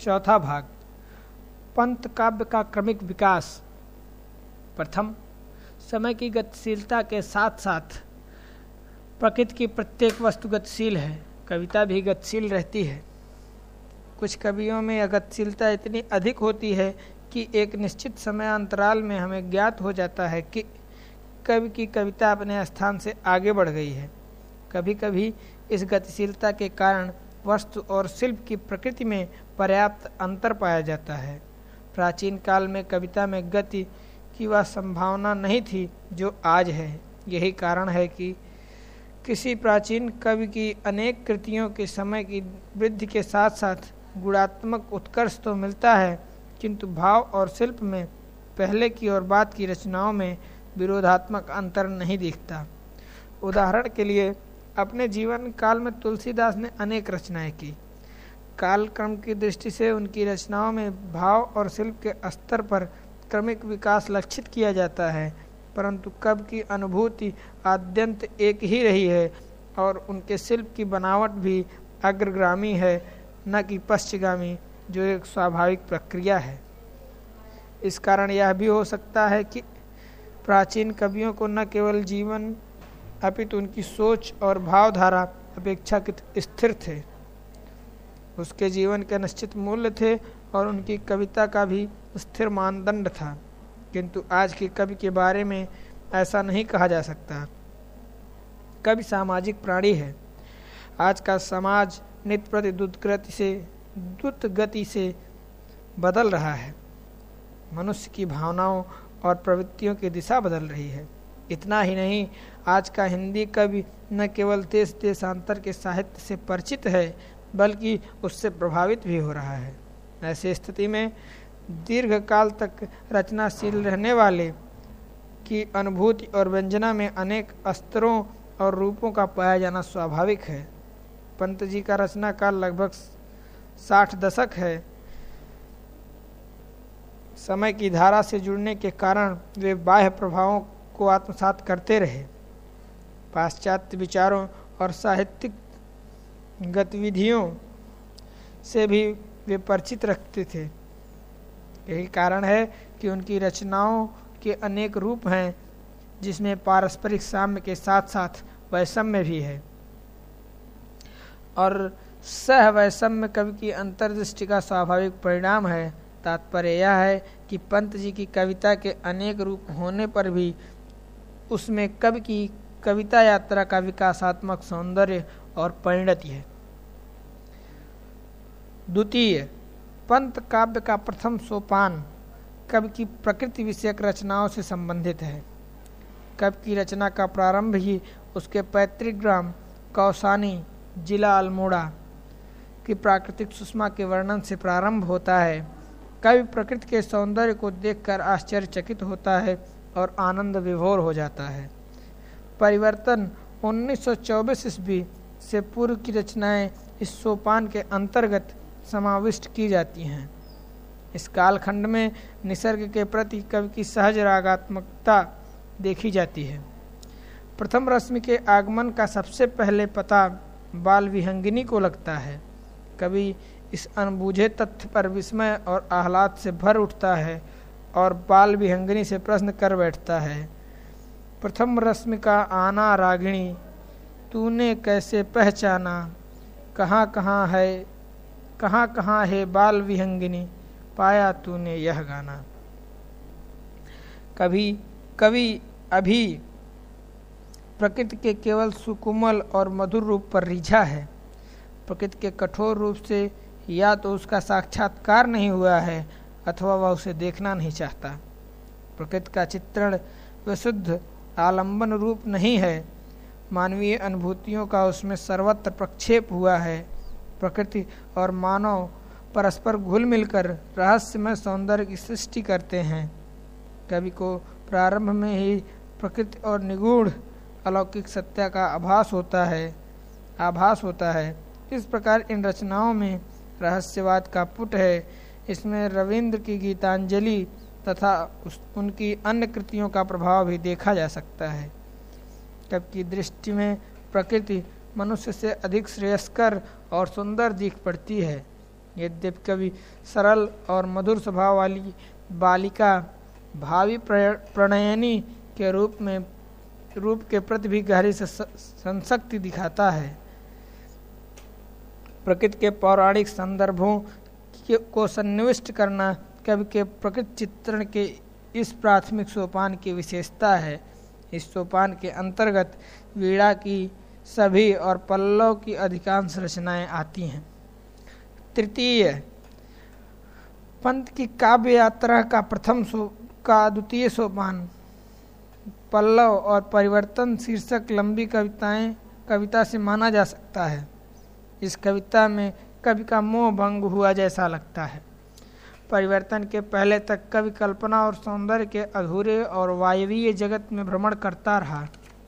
चौथा भाग, पंत काव्य का क्रमिक विकास। प्रथम, समय की गतिशीलता के साथ साथ प्रकृति की प्रत्येक वस्तु गतिशील है, कविता भी गतिशील रहती है। कुछ कवियों में यह गतिशीलता इतनी अधिक होती है कि एक निश्चित समय अंतराल में हमें ज्ञात हो जाता है कि कवि की कविता अपने स्थान से आगे बढ़ गई है। कभी कभी इस गतिशीलता के कारण वस्तु और शिल्प की प्रकृति में पर्याप्त अंतर पाया जाता है। प्राचीन काल में कविता में गति की वह संभावना नहीं थी जो आज है। यही कारण है कि किसी प्राचीन कवि की अनेक कृतियों के समय की वृद्धि के साथ साथ गुणात्मक उत्कर्ष तो मिलता है, किंतु भाव और शिल्प में पहले की और बाद की रचनाओं में विरोधात्मक अंतर नहीं दिखता। उदाहरण के लिए, अपने जीवन काल में तुलसीदास ने अनेक रचनाएं की। कालक्रम की दृष्टि से उनकी रचनाओं में भाव और शिल्प के स्तर पर क्रमिक विकास लक्षित किया जाता है, परंतु कवि की अनुभूति आद्यंत एक ही रही है और उनके शिल्प की बनावट भी अग्रगामी है, न कि पश्चिगामी, जो एक स्वाभाविक प्रक्रिया है। इस कारण यह भी हो सकता है कि प्राचीन कवियों को न केवल जीवन अपितु उनकी सोच और भावधारा अपेक्षाकृत स्थिर थे। उसके जीवन के निश्चित मूल्य थे और उनकी कविता का भी स्थिर मानदंड था, किंतु आज के कवि के बारे में ऐसा नहीं कहा जा सकता। कवि सामाजिक प्राणी है। आज का समाज नित्य प्रति द्रुत गति से बदल रहा है। मनुष्य की भावनाओं और प्रवृत्तियों की दिशा बदल रही है। इतना ही नहीं, आज का हिंदी कवि न केवल देश देशांतर के साहित्य से परिचित है, बल्कि उससे प्रभावित भी हो रहा है। ऐसी स्थिति में दीर्घ काल तक रचनाशील रहने वाले की अनुभूति और व्यंजना में अनेक स्तरों और रूपों का पाया जाना स्वाभाविक है। पंत जी का रचना काल लगभग 60 दशक है। समय की धारा से जुड़ने के कारण वे बाह्य प्रभावों को आत्मसात करते रहे। पाश्चात्य विचारों और साहित्यिक गतिविधियों से भी वे परिचित रखते थे। यही कारण है कि उनकी रचनाओं के अनेक रूप हैं, जिसमें पारस्परिक साम्य के साथ साथ वैषम्य भी है, और सह वैषम्य कवि की अंतर्दृष्टि का स्वाभाविक परिणाम है। तात्पर्य यह है कि पंत जी की कविता के अनेक रूप होने पर भी उसमें कवि की कविता यात्रा का विकासात्मक सौंदर्य और परिणति है। द्वितीय, पंत काव्य का प्रथम सोपान कवि की प्रकृति विषयक रचनाओं से संबंधित है। कवि की रचना का प्रारंभ ही उसके पैतृक ग्राम कौसानी, जिला अल्मोड़ा की प्राकृतिक सुषमा के वर्णन से प्रारंभ होता है। कवि प्रकृति के सौंदर्य को देखकर आश्चर्यचकित होता है और आनंद विभोर हो जाता है। परिवर्तन 1924 ईस्वी से पूर्व की रचनाएं इस सोपान के अंतर्गत समाविष्ट की जाती हैं। इस कालखंड में निसर्ग के प्रति कवि की सहज रागात्मकता देखी जाती है। प्रथम रश्मि के आगमन का सबसे पहले पता बाल विहंगिनी को लगता है। कवि इस अनबूझे तथ्य पर विस्मय और आह्लाद से भर उठता है और बाल विहंगिनी से प्रश्न कर बैठता है, प्रथम रश्मि का आना रागिणी, तूने कैसे पहचाना, कहाँ कहाँ है बाल विहंगिनी, पाया तूने यह गाना। कवि अभी प्रकृति के केवल सुकोमल और मधुर रूप पर रिझा है। प्रकृति के कठोर रूप से या तो उसका साक्षात्कार नहीं हुआ है अथवा वह उसे देखना नहीं चाहता। प्रकृति का चित्रण विशुद्ध आलंबन रूप नहीं है। मानवीय अनुभूतियों का उसमें सर्वत्र प्रक्षेप हुआ है। प्रकृति और मानव परस्पर घुल मिलकर रहस्यमय सौंदर्य की सृष्टि करते हैं। कवि को प्रारंभ में ही प्रकृति और निगूढ़ अलौकिक सत्य का आभास होता है। इस प्रकार इन रचनाओं में रहस्यवाद का पुट है। इसमें रविंद्र की गीतांजलि तथा उनकी अन्य कृतियों का प्रभाव भी देखा जा सकता है। कवि की दृष्टि में प्रकृति मनुष्य से अधिक श्रेयस्कर और सुंदर दिख पड़ती है। यद्यपि कवि सरल और मधुर स्वभाव वाली बालिका भावी प्रणयनी के रूप के प्रति भी गहरी संशक्ति दिखाता है। प्रकृति के पौराणिक संदर्भों को सन्निविष्ट करना कवि के प्रकृति चित्रण के इस प्राथमिक सोपान की विशेषता है। इस सोपान के अंतर्गत वीणा की सभी और पल्लव की अधिकांश रचनाएं आती हैं। तृतीय, पंत की काव्य यात्रा का द्वितीय सोपान पल्लव और परिवर्तन शीर्षक लंबी कविता से माना जा सकता है। इस कविता में कवि का मोह भंग हुआ जैसा लगता है। परिवर्तन के पहले तक कवि कल्पना और सौंदर्य के अधूरे और वायवीय जगत में भ्रमण करता रहा,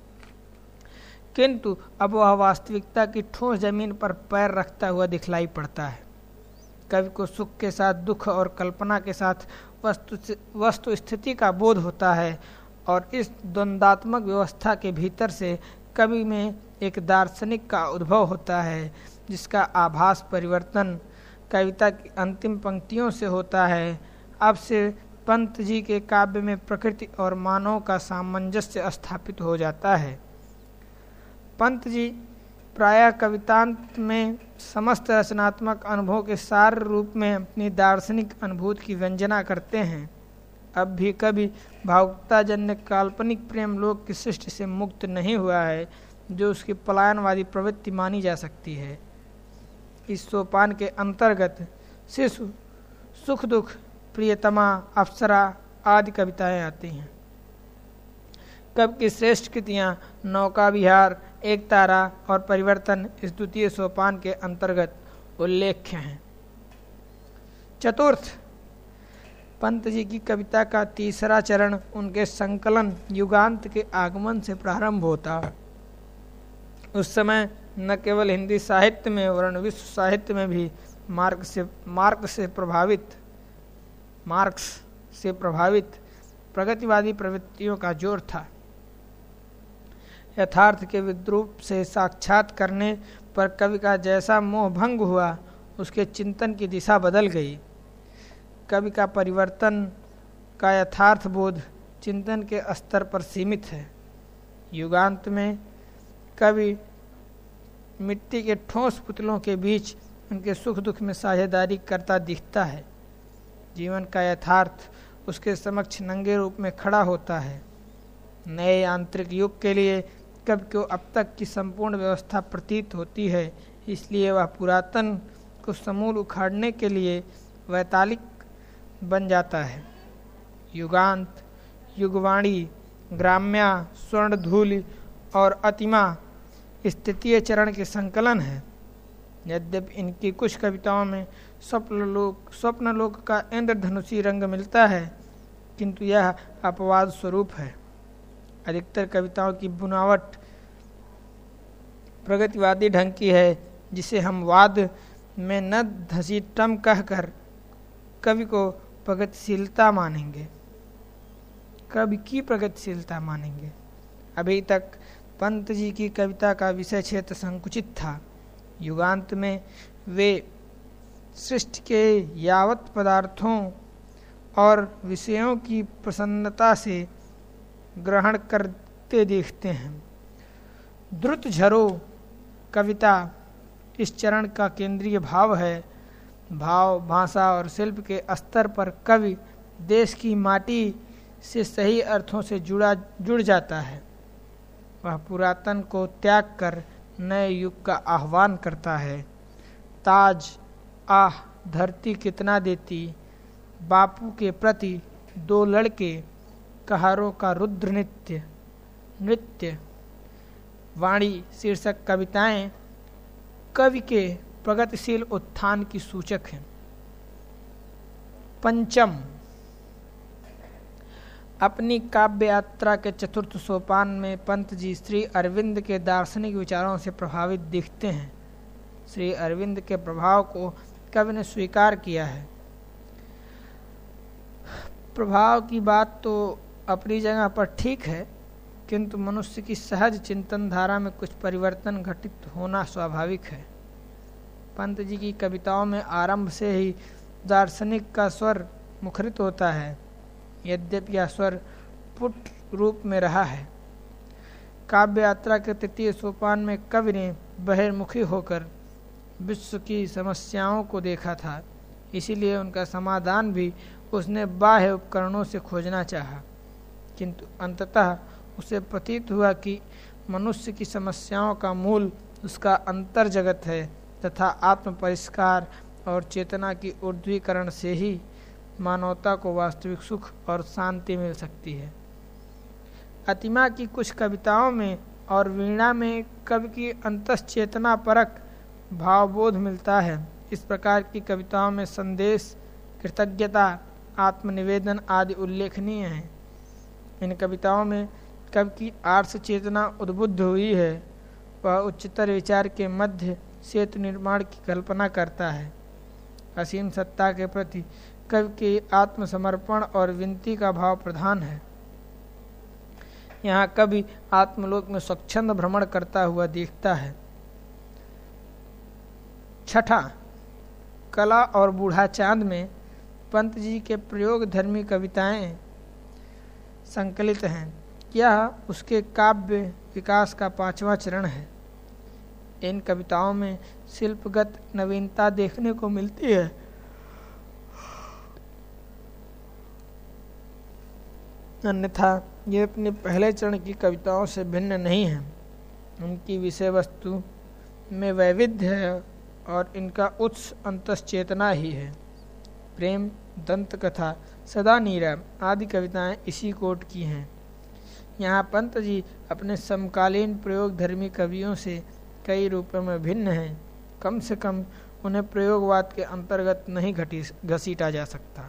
किंतु अब वह वास्तविकता की ठोस जमीन पर पैर रखता हुआ दिखलाई पड़ता है। कवि को सुख के साथ दुख और कल्पना के साथ वस्तु स्थिति का बोध होता है और इस द्वंद्वात्मक व्यवस्था के भीतर से कवि में एक दार्शनिक का उद्भव होता है, जिसका आभास परिवर्तन कविता की अंतिम पंक्तियों से होता है। अब से पंत जी के काव्य में प्रकृति और मानव का सामंजस्य स्थापित हो जाता है। पंत जी प्रायः कवितांत में समस्त रचनात्मक अनुभव के सार रूप में अपनी दार्शनिक अनुभूति की व्यंजना करते हैं। अब भी कभी भावुकताजन्य काल्पनिक प्रेम लोक की सृष्टि से मुक्त नहीं हुआ है, जो उसकी पलायनवादी प्रवृत्ति मानी जा सकती है। इस सोपान के अंतर्गत शिशु, सुख दुख, प्रियतमा, अप्सरा आदि कविताएं आती हैं। कवि की श्रेष्ठ कृतियाँ नौका विहार, एक तारा और परिवर्तन इस द्वितीय सोपान के अंतर्गत उल्लेख्य हैं। चतुर्थ, पंत जी की कविता का तीसरा चरण उनके संकलन युगांत के आगमन से प्रारंभ होता। उस समय न केवल हिंदी साहित्य में वरन विश्व साहित्य में भी मार्क्स से प्रभावित प्रगतिवादी प्रवृत्तियों का जोर था। यथार्थ के विद्रूप से साक्षात करने पर कवि का जैसा मोह भंग हुआ, उसके चिंतन की दिशा बदल गई। कवि का परिवर्तन का यथार्थ बोध चिंतन के स्तर पर सीमित है। युगांत में कवि मिट्टी के ठोस पुतलों के बीच उनके सुख दुख में साझेदारी करता दिखता है। जीवन का यथार्थ उसके समक्ष नंगे रूप में खड़ा होता है। नए यांत्रिक युग के लिए कवि को अब तक की संपूर्ण व्यवस्था प्रतीत होती है, इसलिए वह पुरातन को समूल उखाड़ने के लिए वैतालिक बन जाता है। युगांत, युगवाणी, ग्राम्या, स्वर्णधूलि और अतिमा इस तृतीय चरण के संकलन है। यद्यपि इनकी कुछ कविताओं में स्वप्नलोक का इंद्रधनुषी रंग मिलता है, किंतु यह अपवाद स्वरूप है। अधिकतर कविताओं की बुनावट प्रगतिवादी ढंग की है, जिसे हम वाद में न धसीटम कहकर कवि को प्रगतिशीलता मानेंगे, कवि की प्रगतिशीलता मानेंगे। अभी तक पंत जी की कविता का विषय क्षेत्र संकुचित था। युगांत में वे सृष्टि के यावत पदार्थों और विषयों की प्रसन्नता से ग्रहण करते देखते हैं। द्रुत झरो कविता इस चरण का केंद्रीय भाव है। भाव, भाषा और शिल्प के स्तर पर कवि देश की माटी से सही अर्थों से जुड़ जाता है। वह पुरातन को त्याग कर नए युग का आह्वान करता है। ताज, आह धरती कितना देती, बापू के प्रति दो लड़के, कहारों का रुद्र नृत्य, वाणी शीर्षक कविताएं कवि के प्रगतिशील उत्थान की सूचक हैं। पंचम, अपनी काव्य यात्रा के चतुर्थ सोपान में पंत जी श्री अरविंद के दार्शनिक विचारों से प्रभावित दिखते हैं। श्री अरविंद के प्रभाव को कवि ने स्वीकार किया है। प्रभाव की बात तो अपनी जगह पर ठीक है, किंतु मनुष्य की सहज चिंतन धारा में कुछ परिवर्तन घटित होना स्वाभाविक है। पंत जी की कविताओं में आरंभ से ही दार्शनिक का स्वर मुखरित होता है, यद्यपि यह स्वर पुट रूप में रहा है। काव्य यात्रा के तृतीय सोपान में कवि ने बहिर्मुखी होकर विश्व की समस्याओं को देखा था, इसीलिए उनका समाधान भी उसने बाह्य उपकरणों से खोजना चाहा, किंतु अंततः उसे प्रतीत हुआ कि मनुष्य की समस्याओं का मूल उसका अंतर जगत है तथा आत्म परिष्कार और चेतना की ऊर्ध्वीकरण से ही मानवता को वास्तविक सुख और शांति मिल सकती है। अतिमा की कुछ कविताओं में और वीणा में कवि की अंतश्चेतना परक भावबोध मिलता है। इस प्रकार की कविताओं में संदेश, कृतज्ञता, आत्मनिवेदन आदि उल्लेखनीय हैं। इन कविताओं में कवि की आर्ष चेतना उद्बुद्ध हुई है। वह उच्चतर विचार के मध्य सेतु निर्माण की कल्पना करता है। असीम सत्ता के प्रति कवि के आत्मसमर्पण और विनती का भाव प्रधान है। यहाँ कवि आत्मलोक में स्वच्छंद भ्रमण करता हुआ दिखता है। छठा, कला और बूढ़ा चांद में पंत जी के प्रयोग धर्मी कविताएं संकलित हैं। यह उसके काव्य विकास का 5वां चरण है। इन कविताओं में शिल्पगत नवीनता देखने को मिलती है। अन्यथा ये अपने पहले चरण की कविताओं से भिन्न नहीं हैं। उनकी विषय वस्तु में वैविध्य है और इनका उत्स अंतश्चेतना ही है। प्रेम, दंत कथा, सदा नीरा आदि कविताएं इसी कोट की हैं। यहाँ पंत जी अपने समकालीन प्रयोग धर्मी कवियों से कई रूपों में भिन्न हैं। कम से कम उन्हें प्रयोगवाद के अंतर्गत नहीं घसीटा जा सकता।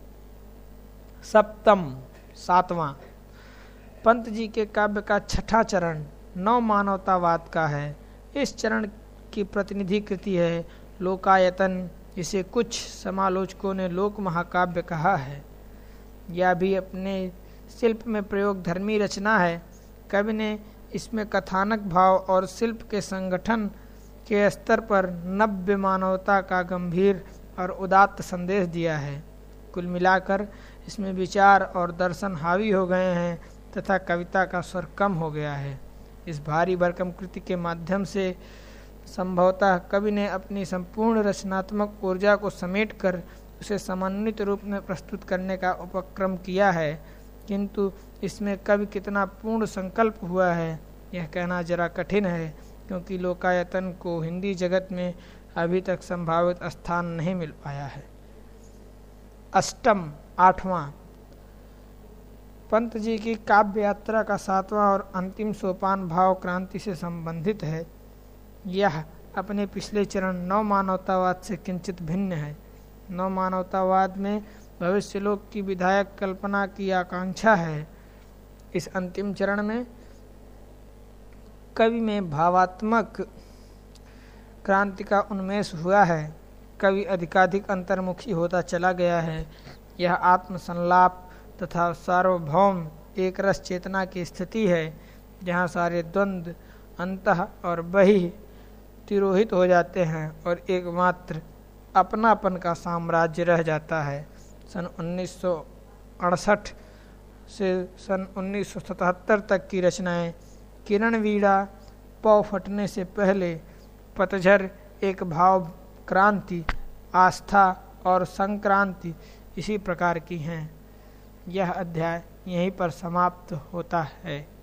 सप्तम, 7वां, पंत जी के काव्य का छठा चरण नव मानवतावाद का है। इस चरण की प्रतिनिधि कृति है लोकायतन, जिसे कुछ समालोचकों ने लोक महाकाव्य कहा है। यह भी अपने शिल्प में प्रयोग धर्मी रचना है। कवि ने इसमें कथानक भाव और शिल्प के संगठन के स्तर पर नव्य मानवता का गंभीर और उदात्त संदेश दिया है। कुल मिलाकर इसमें विचार और दर्शन हावी हो गए हैं तथा कविता का स्वर कम हो गया है। इस भारी भरकम कृति के माध्यम से संभवतः कवि ने अपनी संपूर्ण रचनात्मक ऊर्जा को समेटकर उसे समन्वित रूप में प्रस्तुत करने का उपक्रम किया है, किंतु इसमें कवि कितना पूर्ण संकल्प हुआ है यह कहना जरा कठिन है, क्योंकि लोकायतन को हिंदी जगत में अभी तक संभावित स्थान नहीं मिल पाया है। अष्टम, 8वां, पंत जी की काव्य यात्रा का 7वां और अंतिम सोपान भाव क्रांति से संबंधित है। यह अपने पिछले चरण नव मानवतावाद से किंचित भिन्न है। नव मानवतावाद में भविष्य लोक की विधायक कल्पना की आकांक्षा है। इस अंतिम चरण में कवि में भावात्मक क्रांति का उन्मेष हुआ है। कवि अधिकाधिक अंतर्मुखी होता चला गया है। यह आत्मसंलाप तथा सार्वभौम एक रस चेतना की स्थिति है, जहाँ सारे द्वंद्व अंतः और बहिः तिरोहित हो जाते हैं और एकमात्र अपनापन का साम्राज्य रह जाता है। सन 1968 से सन 1977 तक की रचनाएं किरण वीणा पौ फटने से पहले, पतझर एक भाव क्रांति, आस्था और संक्रांति इसी प्रकार की हैं। यह अध्याय यहीं पर समाप्त होता है।